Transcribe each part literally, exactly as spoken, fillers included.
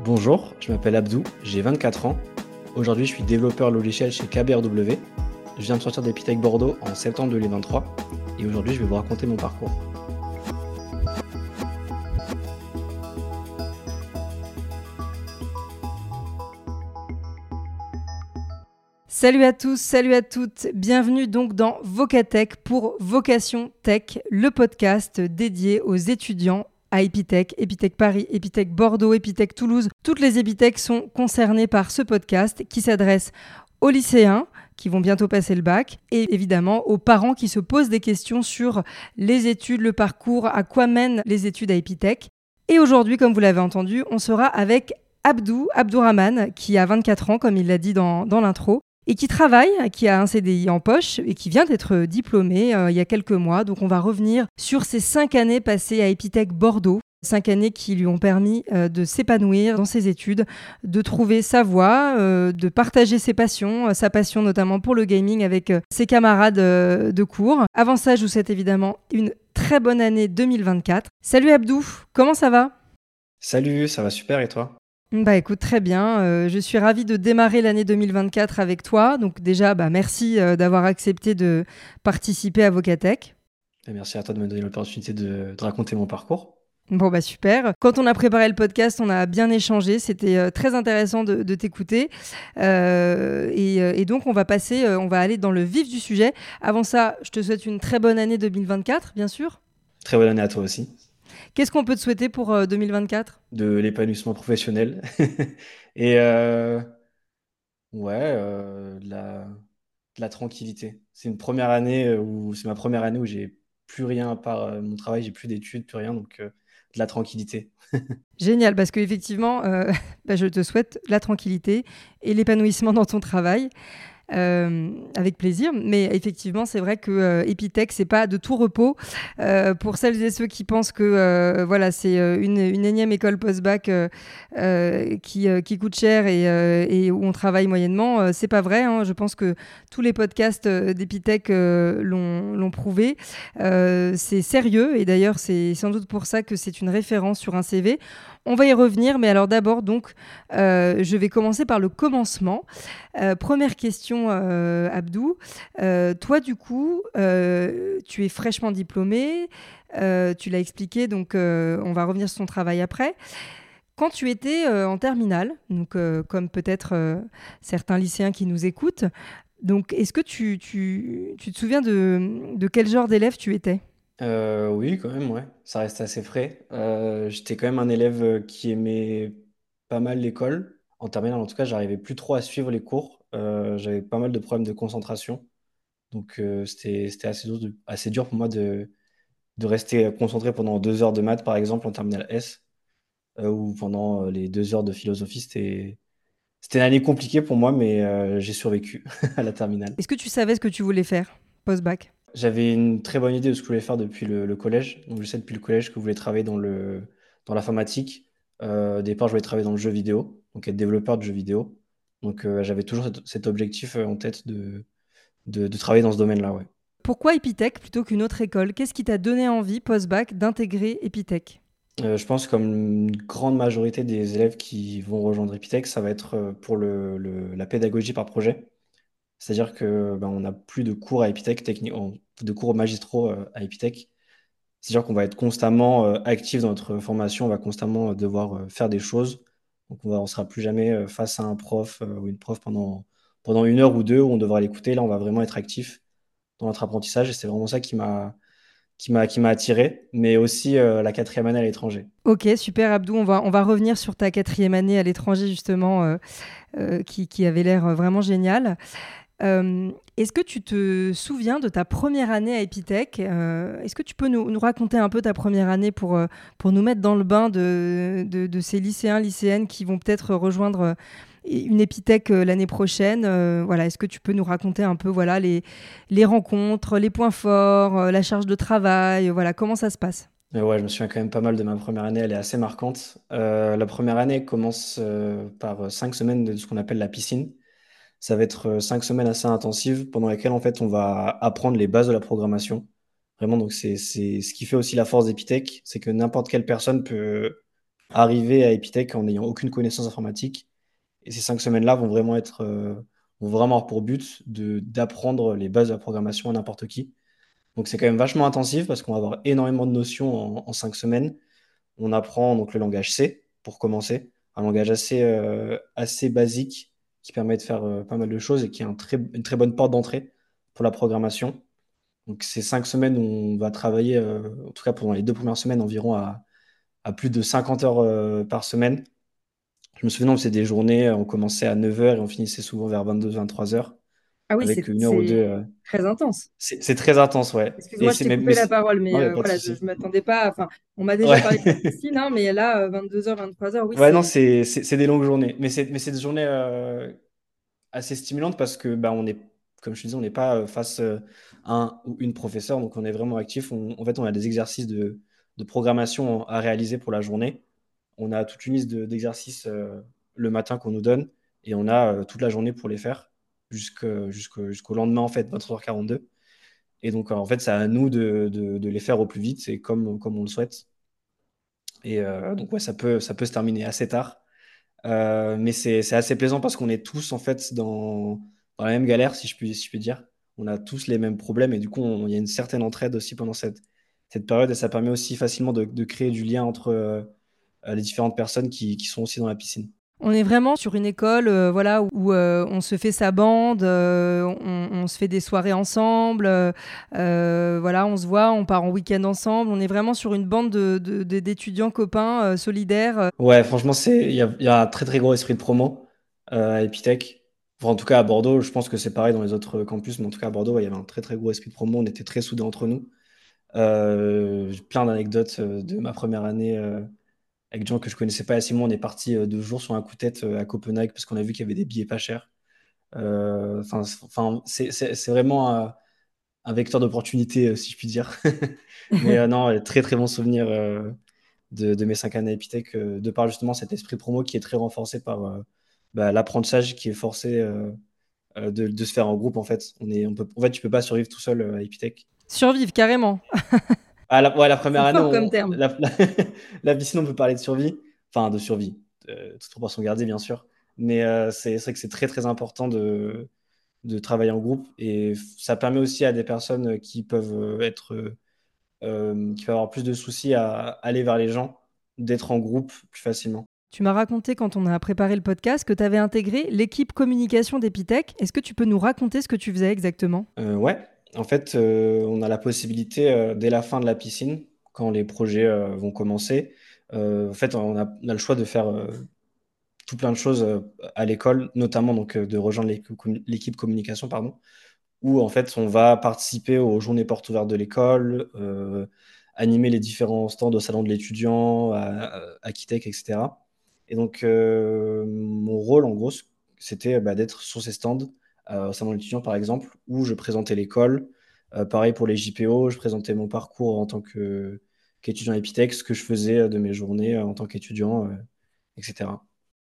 Bonjour, je m'appelle Abdou, j'ai vingt-quatre ans. Aujourd'hui, je suis développeur logiciel chez K B R W. Je viens de sortir d'Epitech Bordeaux en septembre deux mille vingt-trois et aujourd'hui, je vais vous raconter mon parcours. Salut à tous, salut à toutes, bienvenue donc dans Vocatech pour Vocation Tech, le podcast dédié aux étudiants à Epitech, Epitech Paris, Epitech Bordeaux, Epitech Toulouse. Toutes les Epitech sont concernées par ce podcast qui s'adresse aux lycéens qui vont bientôt passer le bac et évidemment aux parents qui se posent des questions sur les études, le parcours, à quoi mènent les études à Epitech. Et aujourd'hui, comme vous l'avez entendu, on sera avec Abdou, Abdourahmane, qui a vingt-quatre ans, comme il l'a dit dans, dans l'intro, et qui travaille, qui a un C D I en poche et qui vient d'être diplômé euh, il y a quelques mois. Donc on va revenir sur ces cinq années passées à Epitech Bordeaux, cinq années qui lui ont permis euh, de s'épanouir dans ses études, de trouver sa voie, euh, de partager ses passions, euh, sa passion notamment pour le gaming avec euh, ses camarades euh, de cours. Avant ça, je vous souhaite évidemment une très bonne année deux mille vingt-quatre. Salut Abdou, comment ça va ? Salut, ça va super et toi ? Bah écoute, très bien. Euh, je suis ravie de démarrer l'année deux mille vingt-quatre avec toi. Donc déjà, bah, merci euh, d'avoir accepté de participer à Vocatech. Et merci à toi de me donner l'opportunité de, de raconter mon parcours. Bon bah super. Quand on a préparé le podcast, on a bien échangé. C'était euh, très intéressant de, de t'écouter. Euh, et, et donc on va passer, euh, on va aller dans le vif du sujet. Avant ça, je te souhaite une très bonne année deux mille vingt-quatre, bien sûr. Très bonne année à toi aussi. Qu'est-ce qu'on peut te souhaiter pour euh, deux mille vingt-quatre ? De l'épanouissement professionnel et euh, ouais, euh, de la, de la tranquillité. C'est une première année euh, où c'est ma première année où j'ai plus rien à part euh, mon travail, j'ai plus d'études, plus rien, donc euh, de la tranquillité. Génial, parce qu'effectivement, euh, bah, je te souhaite la tranquillité et l'épanouissement dans ton travail. Euh, avec plaisir, mais effectivement c'est vrai que euh, Epitech c'est pas de tout repos. Euh, pour celles et ceux qui pensent que euh, voilà c'est euh, une, une énième école post-bac euh, euh, qui, euh, qui coûte cher et, euh, et où on travaille moyennement, euh, c'est pas vrai, hein. Je pense que tous les podcasts euh, d'Epitech euh, l'ont, l'ont prouvé. Euh, c'est sérieux et d'ailleurs c'est sans doute pour ça que c'est une référence sur un C V. On va y revenir, mais alors d'abord donc euh, je vais commencer par le commencement. Euh, première question, euh, Abdou. Euh, toi, du coup, euh, tu es fraîchement diplômé. Euh, tu l'as expliqué, donc euh, on va revenir sur ton travail après. Quand tu étais euh, en terminale, donc, euh, comme peut-être euh, certains lycéens qui nous écoutent, donc, est-ce que tu, tu, tu te souviens de, de quel genre d'élève tu étais ? Euh, oui, quand même, ouais. Ça reste assez frais. Euh, j'étais quand même un élève euh, qui aimait pas mal l'école. En terminale, en tout cas, j'arrivais plus trop à suivre les cours. Euh, j'avais pas mal de problèmes de concentration. Donc, euh, c'était, c'était assez dur, de- assez dur pour moi de, de rester concentré pendant deux heures de maths, par exemple, en terminale S, euh, ou pendant euh, les deux heures de philosophie. C'était, c'était une année compliquée pour moi, mais euh, j'ai survécu à la terminale. Est-ce que tu savais ce que tu voulais faire post-bac ? J'avais une très bonne idée de ce que je voulais faire depuis le, le collège. Donc, je sais depuis le collège que je voulais travailler dans le, dans l'informatique. Euh, au départ, je voulais travailler dans le jeu vidéo, donc être développeur de jeux vidéo. Donc, euh, j'avais toujours cet, cet objectif euh, en tête de, de, de travailler dans ce domaine-là, ouais. Pourquoi Epitech plutôt qu'une autre école ? Qu'est-ce qui t'a donné envie post-bac d'intégrer Epitech ? Euh, je pense que comme une grande majorité des élèves qui vont rejoindre Epitech, ça va être euh, pour le, le- la pédagogie par projet. C'est-à-dire que ben, on n'a plus de cours à Epitech, techni- en- de cours magistraux euh, à Epitech. C'est-à-dire qu'on va être constamment euh, actif dans notre formation, on va constamment euh, devoir euh, faire des choses. Donc on va, on sera plus jamais euh, face à un prof euh, ou une prof pendant, pendant une heure ou deux où on devra l'écouter. Là, on va vraiment être actif dans notre apprentissage et c'est vraiment ça qui m'a qui m'a qui m'a attiré, mais aussi euh, la quatrième année à l'étranger. Ok, super Abdou, on va, on va revenir sur ta quatrième année à l'étranger justement, euh, euh, qui, qui avait l'air euh, vraiment géniale. Euh, est-ce que tu te souviens de ta première année à Epitech ? Euh, Est-ce que tu peux nous, nous raconter un peu ta première année pour, euh, pour nous mettre dans le bain de, de, de ces lycéens, lycéennes qui vont peut-être rejoindre euh, une Epitech euh, l'année prochaine ? Euh, voilà, est-ce que tu peux nous raconter un peu voilà, les, les rencontres, les points forts, euh, la charge de travail, euh, voilà, comment ça se passe ? Mais ouais, je me souviens quand même pas mal de ma première année, elle est assez marquante. Euh, la première année commence euh, par cinq semaines de ce qu'on appelle la piscine. Ça va être euh, cinq semaines assez intensives pendant lesquelles en fait on va apprendre les bases de la programmation. Vraiment, donc c'est c'est ce qui fait aussi la force d'Epitech, c'est que n'importe quelle personne peut arriver à Epitech en n'ayant aucune connaissance informatique. Et ces cinq semaines-là vont vraiment être, euh, vont vraiment avoir pour but de, d'apprendre les bases de la programmation à n'importe qui. Donc c'est quand même vachement intensif parce qu'on va avoir énormément de notions en, en cinq semaines. On apprend donc le langage C pour commencer, un langage assez, euh, assez basique qui permet de faire euh, pas mal de choses et qui est un très, une très bonne porte d'entrée pour la programmation. Donc c'est cinq semaines où on va travailler, euh, en tout cas pendant les deux premières semaines, environ à, à plus de cinquante heures euh, par semaine. Je me souviens, c'est des journées, on commençait à neuf heures et on finissait souvent vers vingt-deux, vingt-trois heures, Ah oui, avec c'est une heure ou deux. c'est euh. très intense. C'est c'est très intense, ouais. Et Excuse-moi, je c'est t'ai mais, mais coupé la c'est- parole, non, mais il n'y a euh, pas de voilà, je ne souci. m'attendais pas. Enfin, on m'a déjà Ouais. parlé de la piscine, hein, mais là, euh, vingt-deux heures, vingt-trois heures, oui, Ouais, non, c'est. c'est c'est- c'est des longues journées. Mais c'est mais c'est des journées euh, assez stimulantes parce que bah, on est, comme je te disais, on n'est pas euh, face euh, à un ou une professeur, donc on est vraiment actif. On- en fait, on a des exercices de, de programmation à réaliser pour la journée. On a toute une liste de- d'exercices euh, le matin qu'on nous donne et on a euh, toute la journée pour les faire jusque- jusqu'au jusqu'au lendemain, en fait, vingt-trois heures quarante-deux. Et donc, en fait, c'est à nous de, de- de les faire au plus vite, c'est comme, comme on le souhaite. Et euh, donc, ouais, ça peut, ça peut se terminer assez tard. Euh, mais c'est c'est assez plaisant parce qu'on est tous, en fait, dans, dans la même galère, si je puis, si je puis dire. On a tous les mêmes problèmes et du coup, on- il y a une certaine entraide aussi pendant cette, cette période et ça permet aussi facilement de, de créer du lien entre euh, les différentes personnes qui, qui sont aussi dans la piscine. On est vraiment sur une école, euh, voilà, où euh, on se fait sa bande, euh, on, on se fait des soirées ensemble, euh, euh, voilà, on se voit, on part en week-end ensemble. On est vraiment sur une bande de, de- de- d'étudiants copains euh, solidaires. euh. Ouais, franchement, c'est, il y a, il y a un très très gros esprit de promo euh, à Epitech. Enfin, en tout cas, à Bordeaux, je pense que c'est pareil dans les autres campus, mais en tout cas, à Bordeaux, ouais, il y avait un très très gros esprit de promo. On était très soudés entre nous. Euh, j'ai plein d'anecdotes euh, de ma première année euh, avec des gens que je connaissais pas. Et Simon, on est parti euh, deux jours sur un coup de tête euh, à Copenhague parce qu'on a vu qu'il y avait des billets pas chers. Euh, Enfin, c'est enfin, c'est c'est- c'est vraiment un, un vecteur d'opportunité, euh, si je puis dire. Mais euh, non, très très bon souvenir euh, de, de mes cinq années à Epitech, euh, de par justement cet esprit promo qui est très renforcé par euh, bah, l'apprentissage qui est forcé euh, euh, de, de se faire en groupe en fait. On est, on peut, en fait, tu peux pas survivre tout seul euh, à Epitech. Survivre carrément. Ah, la, ouais, la première C'est année, fort comme on, terme. la, la, la piscine, on peut parler de survie, enfin de survie, euh, toute proportion gardée bien sûr, mais euh, c'est c'est vrai que c'est très très important de, de travailler en groupe et ça permet aussi à des personnes qui peuvent euh, être, euh, euh, qui peuvent avoir plus de soucis à aller vers les gens, d'être en groupe plus facilement. Tu m'as raconté quand on a préparé le podcast que tu avais intégré l'équipe communication d'Epitech. Est-ce que tu peux nous raconter ce que tu faisais exactement? Euh, ouais, en fait, euh, on a la possibilité, euh, dès la fin de la piscine, quand les projets euh, vont commencer, euh, en fait, on a, on a le choix de faire euh, tout plein de choses euh, à l'école, notamment donc, euh, de rejoindre l'équipe commu- l'équipe communication, pardon, où en fait, on va participer aux journées portes ouvertes de l'école, euh, animer les différents stands au salon de l'étudiant, à, à Akitech, et cetera. Et donc, euh, mon rôle, en gros, c'était bah, d'être sur ces stands, euh, au salon de l'étudiant, par exemple, où je présentais l'école. Euh, pareil pour les J P O, je présentais mon parcours en tant que, qu'étudiant à Epitech, ce que je faisais de mes journées euh, en tant qu'étudiant, euh, et cetera.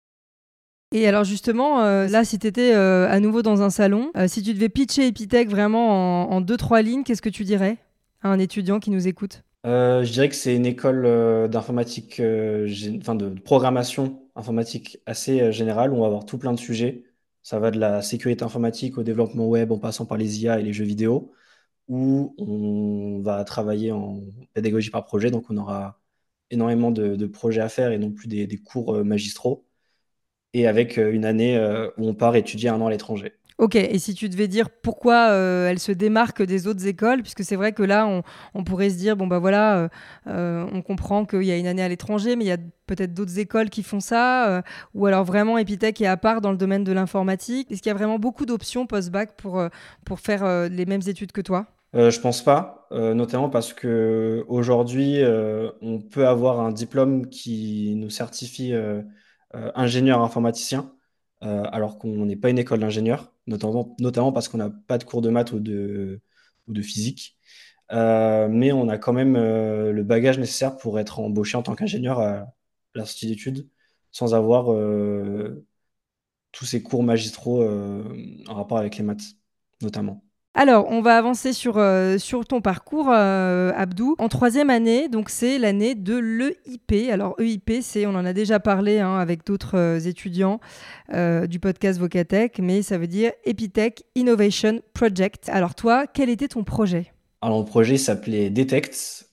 Et alors justement, euh, là, si tu étais à nouveau dans un salon, euh, si tu devais pitcher Epitech vraiment en, en deux, trois lignes, qu'est-ce que tu dirais à un étudiant qui nous écoute? Euh, je dirais que c'est une école euh, d'informatique, euh, gé- enfin de programmation informatique assez euh, générale où on va avoir tout plein de sujets. Ça va de la sécurité informatique au développement web en passant par les I A et les jeux vidéo, où on va travailler en pédagogie par projet. Donc on aura énormément de, de projets à faire et non plus des, des cours euh, magistraux. Et avec euh, une année euh, où on part étudier un an à l'étranger. Ok, et si tu devais dire pourquoi euh, elle se démarque des autres écoles, puisque c'est vrai que là, on, on pourrait se dire, bon bah voilà, euh, euh, on comprend qu'il y a une année à l'étranger, mais il y a peut-être d'autres écoles qui font ça, euh, ou alors vraiment Epitech est à part dans le domaine de l'informatique. Est-ce qu'il y a vraiment beaucoup d'options post-bac pour, euh, pour faire euh, les mêmes études que toi? Euh, je pense pas, euh, notamment parce que aujourd'hui, euh, on peut avoir un diplôme qui nous certifie euh, euh, ingénieur informaticien, euh, alors qu'on n'est pas une école d'ingénieur, notamment, notamment parce qu'on n'a pas de cours de maths ou de, ou de physique. Euh, mais on a quand même euh, le bagage nécessaire pour être embauché en tant qu'ingénieur à l'Institut d'études, sans avoir euh, tous ces cours magistraux euh, en rapport avec les maths, notamment. Alors, on va avancer sur, euh, sur ton parcours, euh, Abdou. En troisième année, donc c'est l'année de l'E I P. Alors, E I P, c'est, on en a déjà parlé hein, avec d'autres euh, étudiants euh, du podcast Vocatech, mais ça veut dire Epitech Innovation Project. Alors, toi, quel était ton projet? Alors, le projet s'appelait Detect.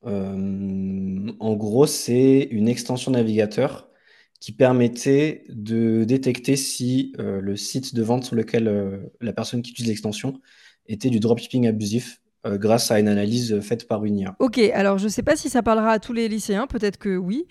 Euh, en gros, c'est une extension navigateur qui permettait de détecter si euh, le site de vente sur lequel euh, la personne qui utilise l'extension était du dropshipping abusif euh, grâce à une analyse faite par une I A. Ok, alors je ne sais pas si ça parlera à tous les lycéens, peut-être que oui,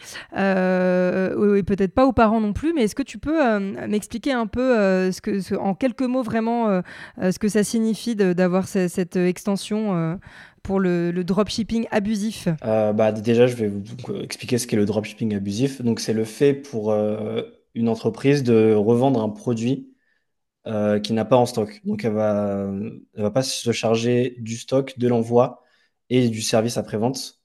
euh, oui, oui, peut-être pas aux parents non plus, mais est-ce que tu peux euh, m'expliquer un peu euh, ce que, ce- en quelques mots vraiment euh, euh, ce que ça signifie de- d'avoir ce- cette extension euh, pour le, le dropshipping abusif? Euh, bah, déjà, je vais vous expliquer ce qu'est le dropshipping abusif. Donc, c'est le fait pour euh, une entreprise de revendre un produit euh, qui n'a pas en stock. Donc, elle va, elle va pas se charger du stock, de l'envoi et du service après-vente.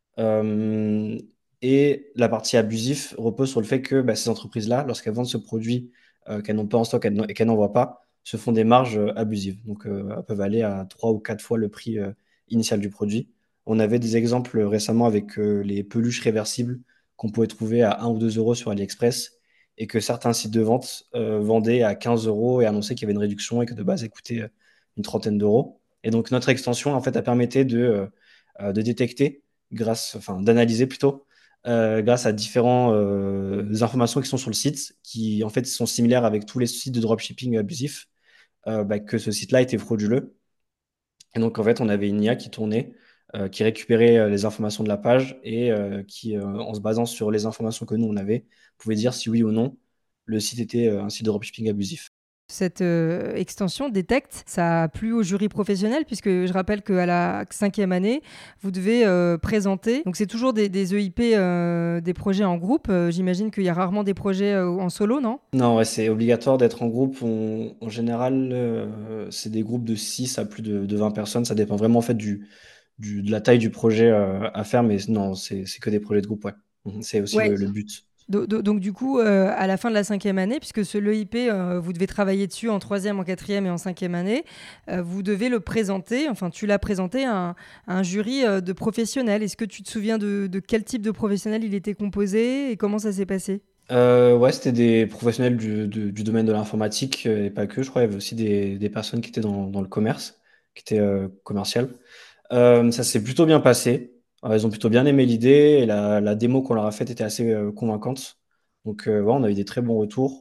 Euh, et la partie abusif repose sur le fait que bah, ces entreprises-là, lorsqu'elles vendent ce produit euh, qu'elles n'ont pas en stock elles n'en- et qu'elles n'envoient pas, se font des marges euh, abusives. Donc, euh, elles peuvent aller à trois ou quatre fois le prix euh, initial du produit. On avait des exemples récemment avec euh, les peluches réversibles qu'on pouvait trouver à un ou deux euros sur AliExpress et que certains sites de vente euh, vendaient à quinze euros et annonçaient qu'il y avait une réduction et que de base, elle coûtait euh, une trentaine d'euros. Et donc, notre extension, en fait, a permetté de, euh, euh, de détecter grâce, enfin, d'analyser plutôt, euh, grâce à différentes euh, informations qui sont sur le site, qui en fait sont similaires avec tous les sites de dropshipping abusifs, euh, bah, que ce site-là était frauduleux. Et donc en fait, on avait une I A qui tournait, euh, qui récupérait euh, les informations de la page et euh, qui, euh, en se basant sur les informations que nous on avait, pouvait dire si oui ou non le site était euh, un site de dropshipping abusif. Cette euh, extension Detect, ça a plu au jury professionnel puisque je rappelle qu'à la cinquième année, vous devez euh, présenter. Donc c'est toujours des, des E I P, euh, des projets en groupe. Euh, J'imagine qu'il y a rarement des projets euh, en solo, non? Non, ouais, c'est obligatoire d'être en groupe. On- en général, euh, c'est des groupes de six à plus de, de vingt personnes. Ça dépend vraiment en fait du, du- de la taille du projet euh, à faire, mais non, c'est c'est que des projets de groupe, ouais. Mhm. C'est aussi Ouais. le, le but. Do- do- Donc du coup, euh, à la fin de la cinquième année, puisque ce l'E I P, euh, vous devez travailler dessus en troisième, en quatrième et en cinquième année, euh, vous devez le présenter, enfin tu l'as présenté à un, à un jury euh, de professionnels. Est-ce que tu te souviens de, de quel type de professionnel il était composé et comment ça s'est passé? Euh, ouais, c'était des professionnels du, du- du domaine de l'informatique euh, et pas que, je crois. Il y avait aussi des, des personnes qui étaient dans, dans le commerce, qui étaient euh, commerciales. Euh, ça s'est plutôt bien passé. Euh, ils ont plutôt bien aimé l'idée et la, la démo qu'on leur a faite était assez euh, convaincante. Donc, euh, ouais, on a eu des très bons retours.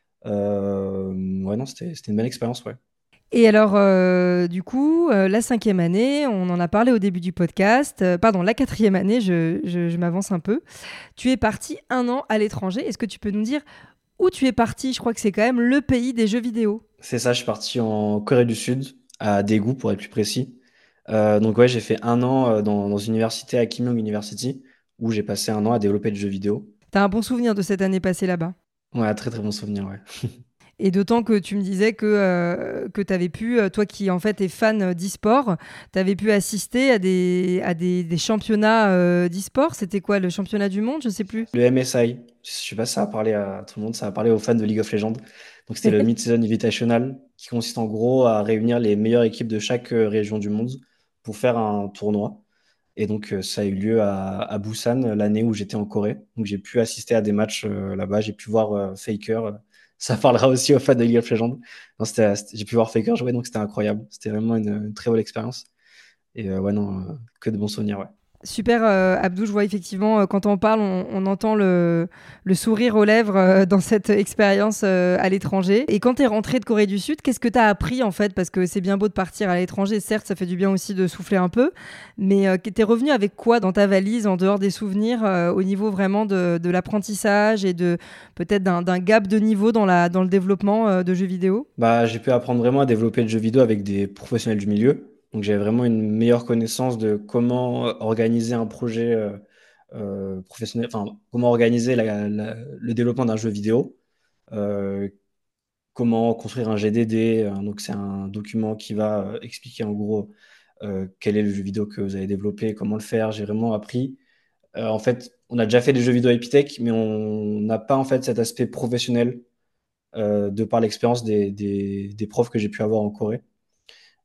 Euh, ouais, non, c'était c'était une belle expérience, ouais. Et alors, euh, du coup, euh, la cinquième année, on en a parlé au début du podcast. Euh, pardon, la quatrième année, je, je- je m'avance un peu. Tu es parti un an à l'étranger. Est-ce que tu peux nous dire où tu es parti? Je crois que c'est quand même le pays des jeux vidéo. C'est ça, je suis parti en Corée du Sud, à Daegu pour être plus précis. Euh, donc ouais, j'ai fait un an euh, dans, dans une université à Kim Young University, où j'ai passé un an à développer des jeux vidéo. T'as un bon souvenir de cette année passée là-bas? Ouais, un très très bon souvenir, ouais. Et d'autant que tu me disais que, euh, que tu avais pu, euh, toi qui en fait es fan euh, d'e-sport, tu avais pu assister à des, à des, des championnats euh, d'e-sport. C'était quoi, le championnat du monde? Je sais plus. Le M S I, je sais pas si ça a parlé à tout le monde, ça a parlé aux fans de League of Legends. Donc c'était le Mid-Season Invitational, qui consiste en gros à réunir les meilleures équipes de chaque euh, région du monde pour faire un tournoi. Et donc euh, ça a eu lieu à, à Busan euh, l'année où j'étais en Corée. Donc j'ai pu assister à des matchs euh, là-bas, j'ai pu voir euh, Faker. euh, Ça parlera aussi aux fans de League of Legends. Non, c'était- c'était- j'ai pu voir Faker jouer, donc c'était incroyable. C'était vraiment une, une très belle expérience. Et euh, ouais, non, euh, que de bons souvenirs, ouais. Super, euh, Abdou, je vois effectivement, euh, quand on parle, on, on entend le, le sourire aux lèvres euh, dans cette expérience euh, à l'étranger. Et quand tu es rentré de Corée du Sud, qu'est-ce que tu as appris en fait? Parce que c'est bien beau de partir à l'étranger, certes, ça fait du bien aussi de souffler un peu. Mais euh, t'es revenu avec quoi dans ta valise, en dehors des souvenirs, euh, au niveau vraiment de, de l'apprentissage et de peut-être d'un d'un gap de niveau dans, la, dans le développement euh, de jeux vidéo? Bah, j'ai pu apprendre vraiment à développer le jeu vidéo avec des professionnels du milieu. Donc, j'avais vraiment une meilleure connaissance de comment euh, organiser un projet euh, euh, professionnel, enfin, comment organiser la- la- le développement d'un jeu vidéo, euh, comment construire un G D D. euh, donc, c'est un document qui va euh, expliquer en gros euh, quel est le jeu vidéo que vous avez développé, comment le faire. J'ai vraiment appris. Euh, en fait, on a déjà fait des jeux vidéo Epitech, mais on n'a pas en fait cet aspect professionnel euh, de par l'expérience des, des, des profs que j'ai pu avoir en Corée.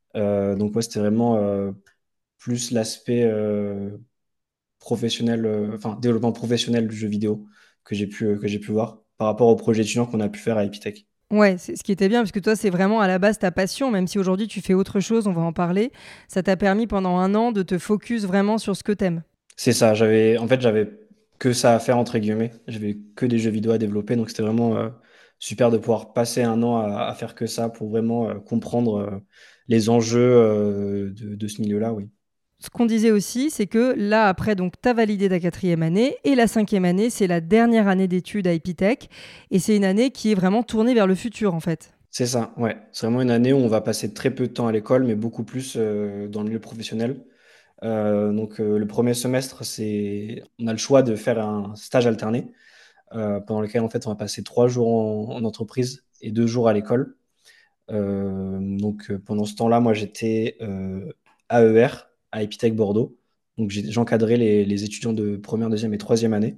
Euh, donc ouais, c'était vraiment euh, plus l'aspect euh, professionnel, euh, enfin développement professionnel du jeu vidéo que j'ai pu, que j'ai pu voir par rapport au projet étudiant qu'on a pu faire à Epitech. Ouais, c'est ce qui était bien, parce que toi, c'est vraiment à la base ta passion, même si aujourd'hui tu fais autre chose, on va en parler. Ça t'a permis pendant un an de te focus vraiment sur ce que t'aimes. C'est ça, j'avais, en fait, j'avais que ça à faire, entre guillemets. J'avais que des jeux vidéo à développer, donc c'était vraiment euh, super de pouvoir passer un an à, à faire que ça pour vraiment euh, comprendre euh, les enjeux euh, de, de ce milieu-là, oui. Ce qu'on disait aussi, c'est que là, après, donc, tu as validé ta quatrième année et la cinquième année, c'est la dernière année d'études à Epitech. Et c'est une année qui est vraiment tournée vers le futur, en fait. C'est ça, ouais. C'est vraiment une année où on va passer très peu de temps à l'école, mais beaucoup plus euh, dans le milieu professionnel. Euh, donc euh, le premier semestre, c'est, on a le choix de faire un stage alterné euh, pendant lequel en fait on va passer trois jours en, en entreprise et deux jours à l'école. Euh, donc euh, pendant ce temps-là, moi j'étais euh, A E R à Epitech Bordeaux. Donc j'ai- j'encadrais les, les étudiants de première, deuxième et troisième année.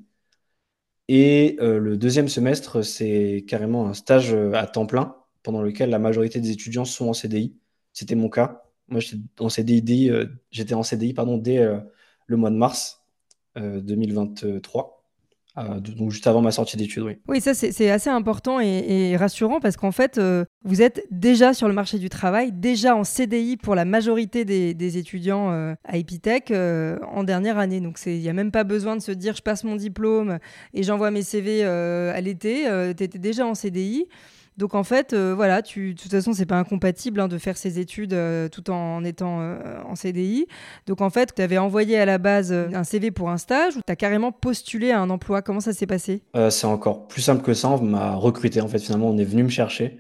Et euh, le deuxième semestre, c'est carrément un stage euh, à temps plein pendant lequel la majorité des étudiants sont en C D I. C'était mon cas. Moi, j'étais en C D I, euh, j'étais en C D I pardon, dès euh, le mois de mars euh, deux mille vingt-trois, euh, donc juste avant ma sortie d'études, oui. Oui, ça, c'est c'est assez important et, et rassurant parce qu'en fait, euh, vous êtes déjà sur le marché du travail, déjà en C D I pour la majorité des, des étudiants euh, à Epitech euh, en dernière année. Donc, il n'y a même pas besoin de se dire je passe mon diplôme et j'envoie mes C V euh, à l'été. Tu étais déjà en C D I. Donc en fait, euh, voilà, tu, de toute façon, c'est pas incompatible hein, de faire ses études euh, tout en étant euh, en C D I. Donc en fait, tu avais envoyé à la base euh, un C V pour un stage ou tu as carrément postulé à un emploi. Comment ça s'est passé? Euh, c'est encore plus simple que ça. On m'a recruté, en fait, finalement, on est venu me chercher.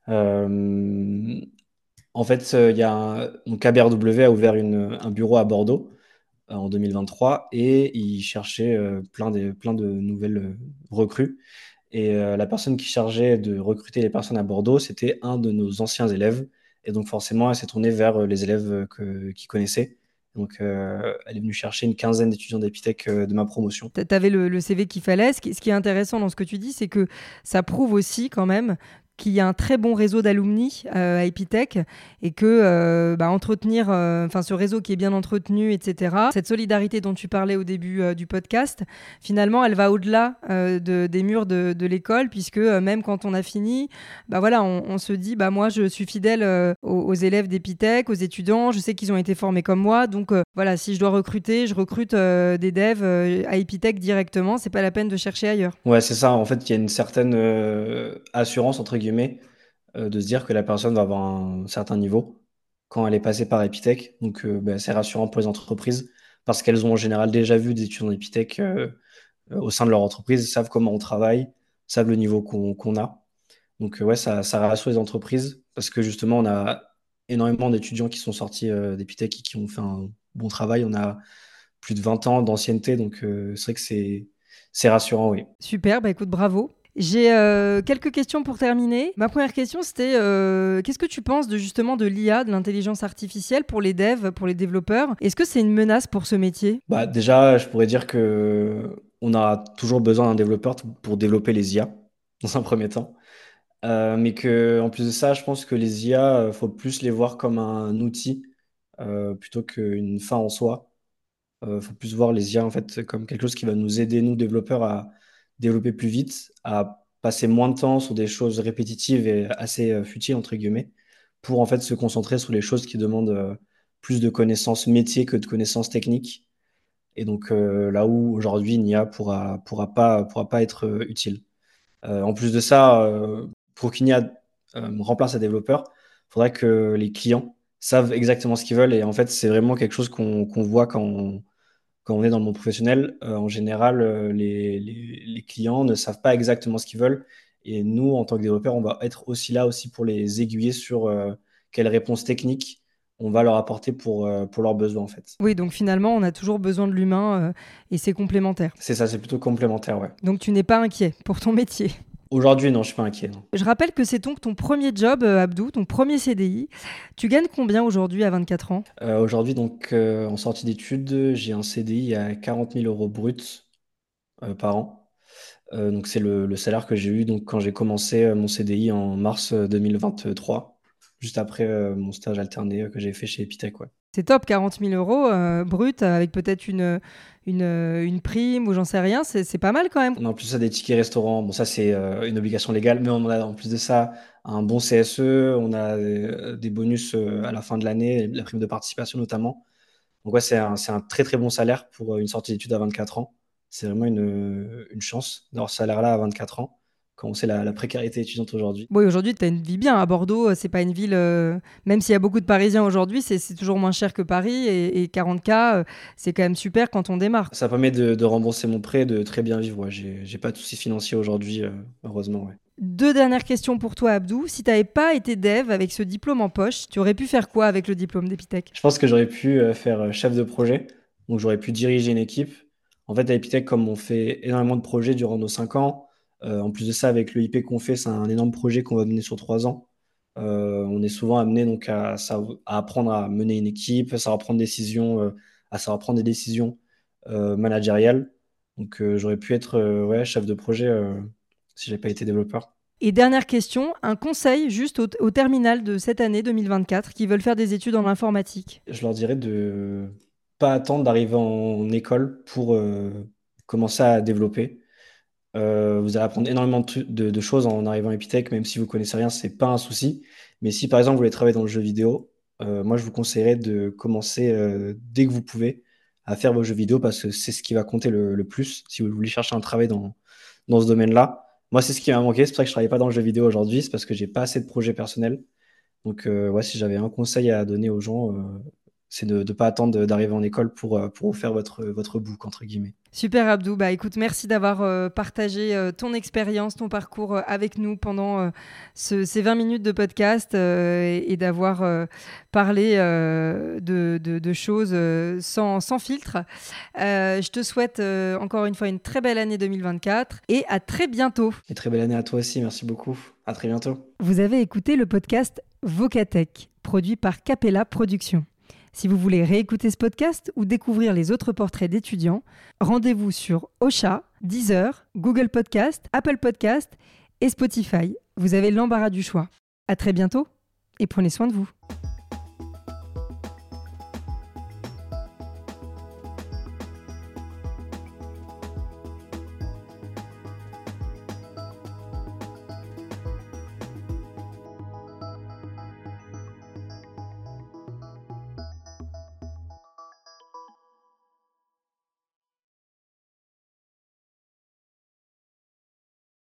Euh, En fait, euh, il y a un, donc A B R W a ouvert une- un bureau à Bordeaux euh, en deux mille vingt-trois et il cherchait euh, plein de, plein de nouvelles euh, recrues. Et euh, la personne qui chargeait de recruter les personnes à Bordeaux, c'était un de nos anciens élèves. Et donc forcément, elle s'est tournée vers euh, les élèves euh, que, qu'il connaissait. Donc euh, elle est venue chercher une quinzaine d'étudiants d'Epitech euh, de ma promotion. Tu avais le, le C V qu'il fallait. Ce qui, ce qui est intéressant dans ce que tu dis, c'est que ça prouve aussi quand même qu'il y a un très bon réseau d'alumni euh, à Epitech et que euh, bah, entretenir, euh, enfin ce réseau qui est bien entretenu, et cetera. Cette solidarité dont tu parlais au début euh, du podcast, finalement, elle va au-delà euh, de, des murs de, de l'école, puisque euh, même quand on a fini, bah voilà, on, on se dit, bah moi, je suis fidèle euh, aux, aux élèves d'Epitech, aux étudiants. Je sais qu'ils ont été formés comme moi, donc euh, voilà, si je dois recruter, je recrute euh, des devs euh, à Epitech directement. C'est pas la peine de chercher ailleurs. Ouais, c'est ça. En fait, il y a une certaine euh, assurance, entre guillemets, euh, de se dire que la personne va avoir un certain niveau quand elle est passée par Epitech. Donc, euh, bah, c'est rassurant pour les entreprises parce qu'elles ont en général déjà vu des étudiants d'Epitech euh, euh, au sein de leur entreprise, savent comment on travaille, savent le niveau qu'on qu'on a. Donc, euh, ouais, ça, ça rassure les entreprises parce que justement, on a énormément d'étudiants qui sont sortis euh, d'Epitech et qui ont fait un bon travail. On a plus de vingt ans d'ancienneté, donc euh, c'est vrai que c'est c'est rassurant, oui. Super, bah écoute, bravo. J'ai euh, quelques questions pour terminer. Ma première question, c'était euh, qu'est-ce que tu penses de justement de l'I A, de l'intelligence artificielle pour les devs, pour les développeurs? Est-ce que c'est une menace pour ce métier? Bah, déjà, je pourrais dire que on a toujours besoin d'un développeur t- pour développer les I A dans un premier temps. Euh, mais que, en plus de ça, je pense que les I A, euh, faut plus les voir comme un outil euh, plutôt qu'une fin en soi. Euh, faut plus voir les I A en fait comme quelque chose qui va nous aider, nous développeurs, à développer plus vite, à passer moins de temps sur des choses répétitives et assez euh, futiles entre guillemets, pour en fait se concentrer sur les choses qui demandent euh, plus de connaissances métiers que de connaissances techniques. Et donc euh, là où aujourd'hui une I A pourra pourra pas pourra pas être euh, utile. Euh, en plus de ça, euh, pour qu'une I A euh, remplace un développeur, il faudrait que les clients savent exactement ce qu'ils veulent. Et en fait, c'est vraiment quelque chose qu'on qu'on voit quand on, quand on est dans le monde professionnel. Euh, en général, euh, les, les, les clients ne savent pas exactement ce qu'ils veulent. Et nous, en tant que développeurs, on va être aussi là aussi pour les aiguiller sur euh, quelles réponses techniques on va leur apporter pour, euh, pour leurs besoins, en fait. Oui, donc finalement, on a toujours besoin de l'humain euh, et c'est complémentaire. C'est ça, c'est plutôt complémentaire, ouais. Donc tu n'es pas inquiet pour ton métier. Aujourd'hui, non, je suis pas inquiet, non. Je rappelle que c'est donc ton premier job, euh, Abdou, ton premier C D I. Tu gagnes combien aujourd'hui à vingt-quatre ans? Euh, aujourd'hui, donc, euh, en sortie d'études, j'ai un C D I à quarante mille euros bruts euh, par an. Euh, donc, c'est le, le salaire que j'ai eu donc, quand j'ai commencé euh, mon C D I en mars euh, deux mille vingt-trois. juste après euh, mon stage alterné euh, que j'ai fait chez Epitech. Ouais. C'est top, quarante mille euros euh, brut, avec peut-être une, une, euh, une prime ou j'en sais rien, c'est, c'est pas mal quand même. On a en plus de ça des tickets restaurants. Bon, ça, c'est euh, une obligation légale, mais on a en plus de ça un bon C S E, on a euh, des bonus euh, à la fin de l'année, la prime de participation notamment. Donc, ouais, c'est un, c'est un très très bon salaire pour euh, une sortie d'études à vingt-quatre ans. C'est vraiment une, une chance d'avoir ce salaire-là à vingt-quatre ans, quand on sait la, la précarité étudiante aujourd'hui. Bon, et aujourd'hui, tu as une vie bien à Bordeaux, euh, c'est pas une ville, euh, même s'il y a beaucoup de Parisiens aujourd'hui, c'est, c'est toujours moins cher que Paris, et, et quarante K, euh, c'est quand même super quand on démarre. Ça permet de, de rembourser mon prêt, de très bien vivre. Ouais. J'ai, j'ai pas de soucis financiers aujourd'hui, euh, heureusement. Ouais. Deux dernières questions pour toi, Abdou. Si tu n'avais pas été dev avec ce diplôme en poche, tu aurais pu faire quoi avec le diplôme d'Epitech? Je pense que j'aurais pu euh, faire euh, chef de projet, donc j'aurais pu diriger une équipe. En fait, à Epitech, comme on fait énormément de projets durant nos cinq ans, euh, en plus de ça, avec le I P qu'on fait, c'est un énorme projet qu'on va mener sur trois ans. Euh, on est souvent amené donc à, sa- à apprendre à mener une équipe, à savoir prendre des décisions, euh, à savoir prendre des décisions euh, managériales. Donc, euh, j'aurais pu être euh, ouais, chef de projet euh, si j'avais pas été développeur. Et dernière question, un conseil juste au, au terminal de cette année deux mille vingt-quatre qui veulent faire des études en informatique. Je leur dirais de pas attendre d'arriver en école pour euh, commencer à développer. Euh, vous allez apprendre énormément de, tru- de- de choses en arrivant à Epitech, même si vous connaissez rien, c'est pas un souci. Mais si par exemple vous voulez travailler dans le jeu vidéo, euh, moi je vous conseillerais de commencer euh, dès que vous pouvez à faire vos jeux vidéo parce que c'est ce qui va compter le, le plus si vous voulez chercher un travail dans, dans ce domaine-là. Moi, c'est ce qui m'a manqué, c'est pour ça que je travaille pas dans le jeu vidéo aujourd'hui, c'est parce que j'ai pas assez de projets personnels. Donc, euh, ouais, si j'avais un conseil à donner aux gens, euh, c'est de ne pas attendre de- d'arriver en école pour, euh, pour faire votre, votre book, entre guillemets. Super Abdou, bah écoute, merci d'avoir euh, partagé euh, ton expérience, ton parcours euh, avec nous pendant euh, ce- ces vingt minutes de podcast euh, et, et d'avoir euh, parlé euh, de, de- de choses euh, sans, sans filtre. Euh, je te souhaite euh, encore une fois une très belle année deux mille vingt-quatre et à très bientôt. Et très belle année à toi aussi, merci beaucoup. À très bientôt. Vous avez écouté le podcast Vocatech, produit par Capella Productions. Si vous voulez réécouter ce podcast ou découvrir les autres portraits d'étudiants, rendez-vous sur Ocha, Deezer, Google Podcast, Apple Podcast et Spotify. Vous avez l'embarras du choix. À très bientôt et prenez soin de vous.